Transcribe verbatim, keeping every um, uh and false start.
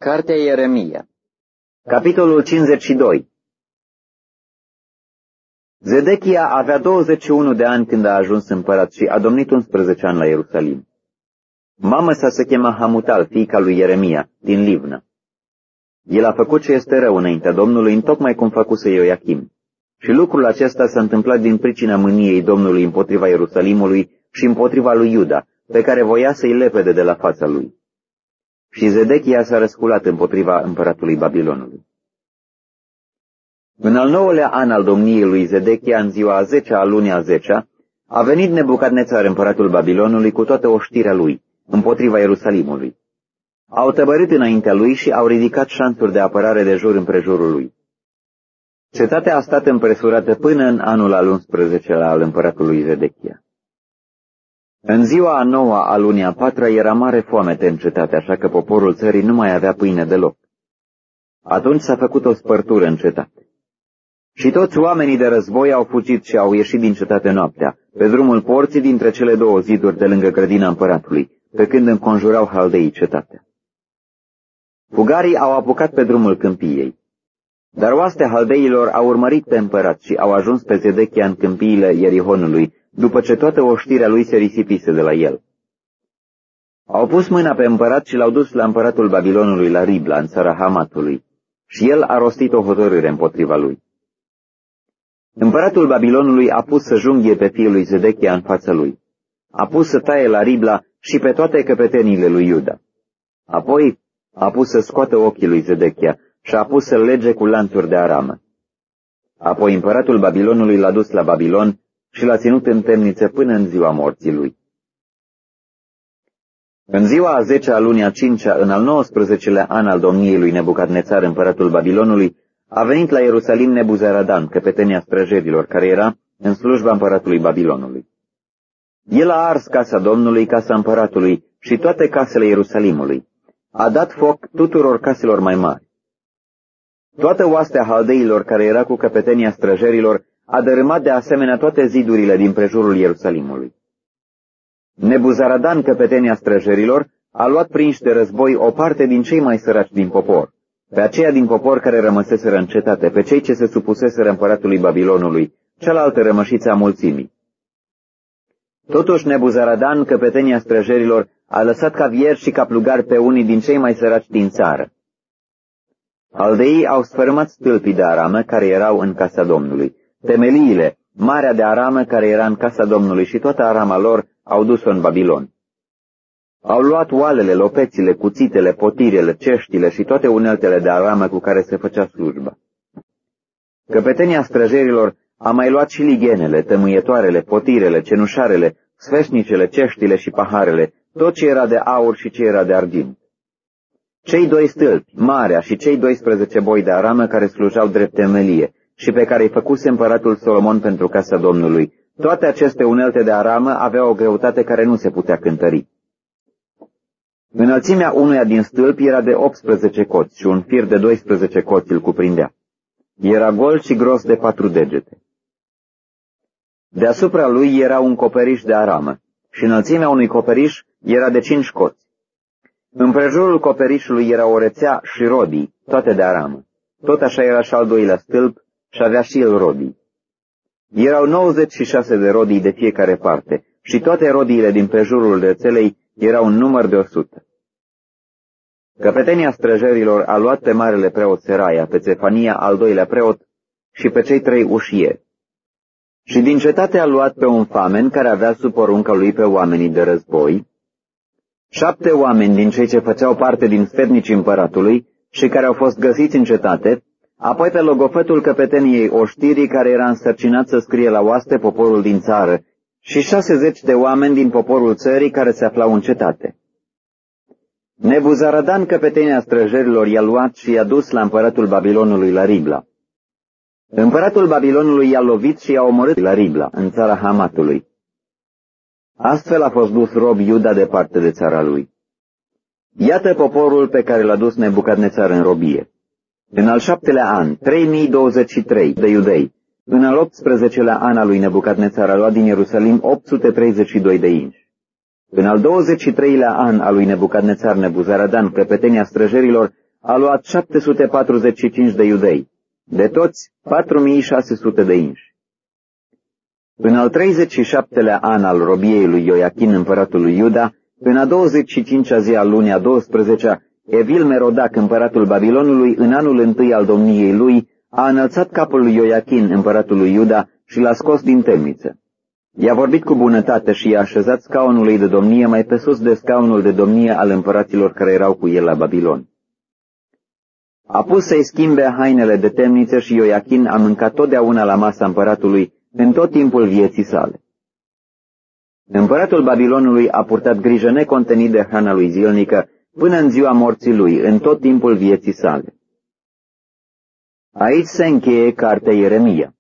Cartea Ieremia, capitolul cincizeci și doi. Zedechia avea douăzeci și unu de ani când a ajuns împărat și a domnit unsprezece ani la Ierusalim. Mama sa se chema Hamutal, fiica lui Ieremia, din Livna. El a făcut ce este rău înaintea Domnului, întocmai cum făcuse Ioachim. Și lucrul acesta s-a întâmplat din pricina mâniei Domnului împotriva Ierusalimului și împotriva lui Iuda, pe care voia să-i lepede de la fața lui. Și Zedechia s-a răsculat împotriva împăratului Babilonului. În al nouălea an al domniei lui Zedechia, în ziua a zecea a lunii a zecea, a venit Nebucadnețar, împăratul Babilonului, cu toată oștirea lui, împotriva Ierusalimului. Au tăbărit înaintea lui și au ridicat șanțuri de apărare de jur împrejurul lui. Cetatea a stat împresurată până în anul al unsprezecelea al împăratului Zedechia. În ziua a noua a lunii a patra era mare foamete în cetate, așa că poporul țării nu mai avea pâine deloc. Atunci s-a făcut o spărtură în cetate. Și toți oamenii de război au fugit și au ieșit din cetate noaptea, pe drumul porții dintre cele două ziduri de lângă grădina împăratului, pe când înconjurau haldeii cetatea. Fugarii au apucat pe drumul câmpiei. Dar oastea haldeilor au urmărit pe împărat și au ajuns pe Zedechia în câmpiile Ierihonului, după ce toată oștirea lui se risipise de la el. Au pus mâna pe împărat și l-au dus la împăratul Babilonului la Ribla, în țara Hamatului, și el a rostit o hotărâre împotriva lui. Împăratul Babilonului a pus să junghie pe fiul lui Zedechia în fața lui. A pus să taie la Ribla și pe toate căpeteniile lui Iuda. Apoi a pus să scoată ochii lui Zedechia și a pus să-l lege cu lanțuri de aramă. Apoi împăratul Babilonului l-a dus la Babilon și l-a ținut în temniță până în ziua morții lui. În ziua a zecea a lunii a cincea, în al nouăsprezecelea an al domniei lui Nebucadnețar, împăratul Babilonului, a venit la Ierusalim Nebuzaradan, căpetenia străjerilor, care era în slujba împăratului Babilonului. El a ars casa Domnului, casa împăratului și toate casele Ierusalimului. A dat foc tuturor caselor mai mari. Toată oastea haldeilor care era cu căpetenia străjerilor a dărâmat de asemenea toate zidurile din prejurul Ierusalimului. Nebuzaradan, căpetenia străjerilor, a luat prinși de război o parte din cei mai săraci din popor, pe aceia din popor care rămăseseră în cetate, pe cei ce se supuseseră împăratului Babilonului, cealaltă rămășiță a mulțimii. Totuși Nebuzaradan, căpetenia străjerilor, a lăsat ca vieri și ca plugari pe unii din cei mai săraci din țară. Haldeii au sfărâmat stâlpii de aramă care erau în casa Domnului, temeliile, marea de aramă care era în casa Domnului și toată arama lor au dus-o în Babilon. Au luat oalele, lopețile, cuțitele, potirele, ceștile și toate uneltele de aramă cu care se făcea slujba. Căpetenia străjerilor a mai luat și lighenele, tămâietoarele, potirele, cenușarele, sfeșnicele, ceștile și paharele, tot ce era de aur și ce era de argint. Cei doi stâlpi, marea și cei doisprezece boi de aramă care slujau drept temelie și pe care îi făcuse împăratul Solomon pentru casa Domnului, toate aceste unelte de aramă aveau o greutate care nu se putea cântări. Înălțimea unuia din stâlpi era de optsprezece coți și un fir de doisprezece coți îl cuprindea. Era gol și gros de patru degete. Deasupra lui era un coperiș de aramă și înălțimea unui coperiș era de cinci coți. Împrejurul coperișului era o rețea și rodii, toate de aramă. Tot așa era și al doilea stâlp și avea și el rodii. Erau nouăzeci și șase de rodii de fiecare parte și toate rodiile din prejurul rețelei erau un număr de o sută. Căpetenia străjerilor a luat pe marele preot Seraia, pe Țefania, al doilea preot, și pe cei trei ușieri. Și din cetate a luat pe un famen care avea sub porunca lui pe oamenii de război, șapte oameni din cei ce făceau parte din sfetnicii împăratului și care au fost găsiți în cetate, apoi pe logofătul căpeteniei oștirii care era însărcinat să scrie la oaste poporul din țară și șasezeci de oameni din poporul țării care se aflau în cetate. Nebuzaradan, căpetenia străjerilor, i-a luat și i-a dus la împăratul Babilonului la Ribla. Împăratul Babilonului i-a lovit și i-a omorât la Ribla, în țara Hamatului. Astfel a fost dus rob Iuda departe de țara lui. Iată poporul pe care l-a dus Nebucadnețar în robie. În al șaptelea an, trei mii douăzeci și trei de iudei. În al optsprezecelea an al lui Nebucadnețar a luat din Ierusalim opt sute treizeci și doi de inși. În al douăzeci și treilea an al lui Nebucadnețar, Nebuzaradan, căpetenia străjerilor, a luat șapte sute patruzeci și cinci de iudei, de toți patru mii șase sute de inși. În al treizeci și șaptelea an al robiei lui Ioiachin, împăratul lui Iuda, în a douăzeci și cincea zi al lunii a douăsprezecea, Evil Merodac, împăratul Babilonului, în anul întâi al domniei lui, a înălțat capul lui Ioiachin, împăratul lui Iuda, și l-a scos din temniță. I-a vorbit cu bunătate și i-a așezat scaunul ei de domnie mai pe sus de scaunul de domnie al împăraților care erau cu el la Babilon. A pus să-i schimbe hainele de temniță și Ioiachin a mâncat totdeauna la masa împăratului în tot timpul vieții sale. Împăratul Babilonului a purtat grijă necontenit de hrana lui zilnică până în ziua morții lui, în tot timpul vieții sale. Aici se încheie cartea Ieremia.